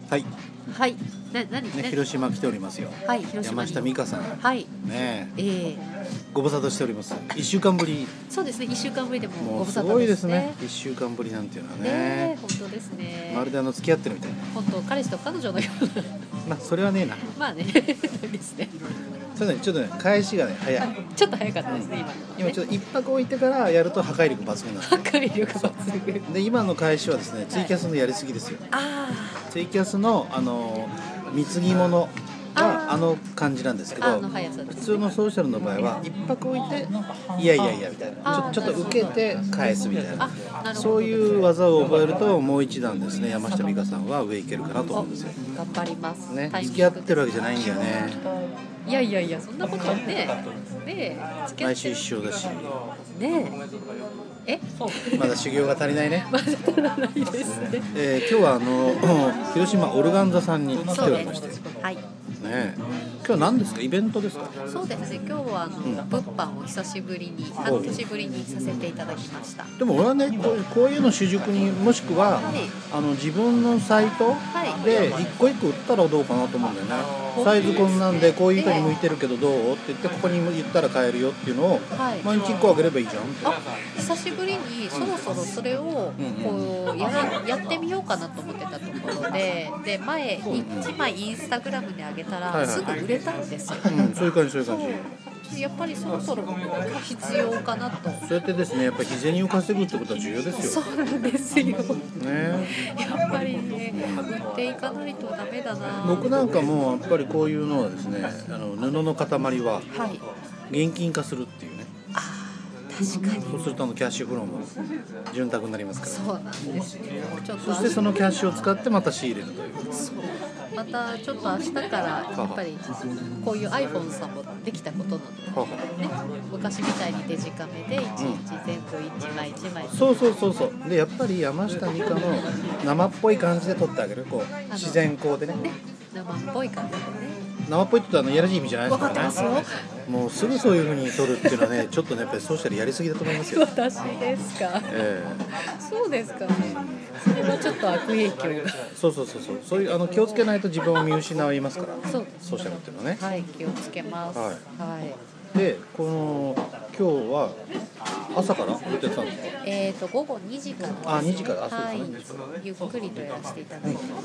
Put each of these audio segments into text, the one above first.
はい。 はい。何ね、広島来ておりますよ。 はい、広島に。 山下美香さん。 はい。 ねご無沙汰しております。1週間ぶり。 そうですね。1週間ぶりでももうすご無沙汰ごいですすでねね。。1週間ぶりなんていうのはねね。 本当ですね。 まるで付き合ってるみたいな。 本当彼氏と彼女のような。 まあそれはねえな。 まあねですね。 それねちょっとね返しがね早い。 ちょっと早かったですね、今の、ね。 今ちょっと一泊置いてからやると破壊力抜群なんです破壊力抜群。 で今の返しはですねツイキャスのやりすぎですよ。 あツイキャスの貢ぎ物が感じなんですけど、 速さですね。 普通のソーシャルの場合は一泊置いていやいやいやみたいなちょっと受けて返すみたいなそういう技を覚えるともう一段ですね山下美香さんは上行けるかなと思うんですよ。 頑張りますね、付き合ってるわけじゃないんだよね。 いやいやいやそんなことね付き合って毎週一緒だしねえまだ修行が足りないね。 まだ足らないですね。 今日は広島オルガン座さんに来ておりましてはいね今日は何ですかイベントですか。 そうですね今日は物販を久しぶりに半年ぶりにさせていただきました。 でも俺はねこういうの主軸にもしくは、自分のサイトで一個一個売ったらどうかなと思うんだよね。サイズこんなんでこういう人に向いてるけどどうって言ってここに言ったら買えるよっていうのを毎日1個あげればいいじゃんって。 久しぶりにそろそろそれをこうやってみようかなと思ってたところで前1枚インスタグラムに上げたらすぐ売れたんですよ。 そういう感じやっぱりそろそろ必要かなと。 そうやってですねやっぱり日銭を稼ぐってことは重要ですよ。そうなんですよ、 ね、 やっぱりね売っていかないとダメだな。 僕なんかもやっぱりこういうのはですね布の塊は現金化するっていうね。 確かにそうするとキャッシュフローも潤沢になりますから。 そうなんですよ。 そしてそのキャッシュを使ってまた仕入れるという。 そうまたちょっと明日からやっぱりこういう iPhone さんもできたことなので、ね、昔みたいにデジカメでいちいち全部1枚1枚そうでやっぱり山下美香の生っぽい感じで撮ってあげるこう自然光でね生っぽい感じでね生っぽいって言ったらやらしい意味じゃないですからね。 分かってますよ。 もうすぐそういう風に撮るっていうのはねちょっとねやっぱりソーシャルやりすぎだと思いますよ。 私ですか、そうですかね。それはちょっと悪影響がそういう気をつけないと自分を見失いますからソーシャルっていうのはね。 はい気をつけます。 で今日は朝からやってたんですか。 午後2時から 2時からゆっくりとやらせていただいてます。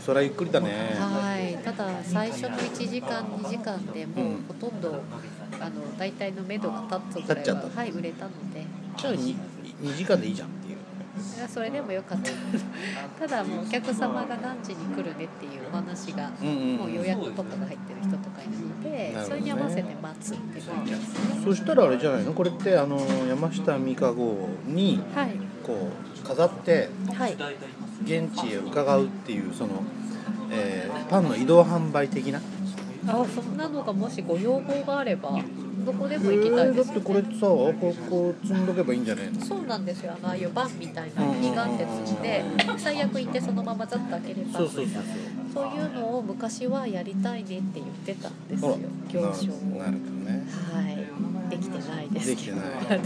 それはゆっくりだね。 ただ最初の1時間2時間でもうほとんど大体の目処が立つぐらいは売れたので。 じゃあ 2時間でいいじゃんっていう。 それでもよかったただもうお客様が何時に来るねっていうお話がもう予約とかが入ってる人とかいるので、それに合わせて待つっていう感じですね。 そしたらあれじゃないのこれって山下美香号にこう飾って現地へ伺うっていうその、パンの移動販売的なそんなのがもしご要望があればどこでも行きたいですよね。 だってこれさこう積んどけばいいんじゃないの。 そうなんですよ。ああいうバンみたいな二眼で積んで最悪行ってそのままざっと開ければそういうのを昔はやりたいねって言ってたんですよ行商を。なるほどね。 できてないです。 できてない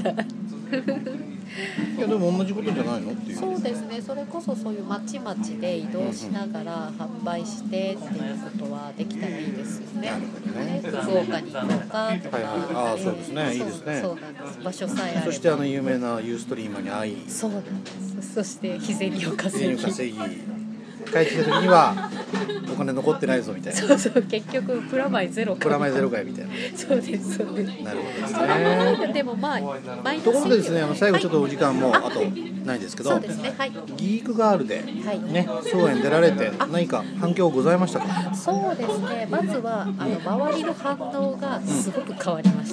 いやでも同じことじゃないのっていう。 そうですね。それこそそういうまちまちで移動しながら販売してっていうことはできたらいいですよね。福岡に行こうかとか。 そうですね。いいですね。 そうなんです。場所さえあれば。 そして有名なユーストリーマーに会い。 そうなんです。そして日銭を稼ぎ。 帰ってきた時にはお金残ってないぞみたいな。 そう結局プラマイゼロかいみたいな。そうですなるほどですね。でもところでですね最後ちょっとお時間もあとないですけど、ギークガールでね総演出られて何か反響ございましたか。 そうですね。まずは周りの反応がすごく変わりました。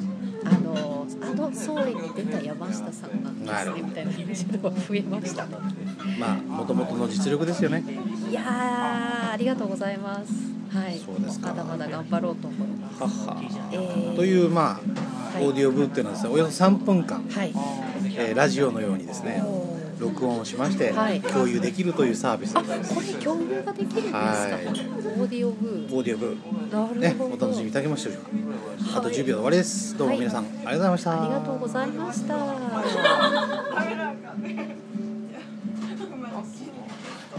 総演に出た山下さんなんですねみたいな話が増えましたね。 もともとの実力ですよね。 いやありがとうございます。そうですか。まだまだ頑張ろうと思います。 というオーディオブーっていうのはですねおよそ3分間、ラジオのようにですね録音をしまして共有できるというサービスです。 これ共有ができるんですか。オーディオブー。 ねお楽しみいただけましたでしょうか。あと10秒で終わりです。どうも皆さんありがとうございました。 ありがとうございました。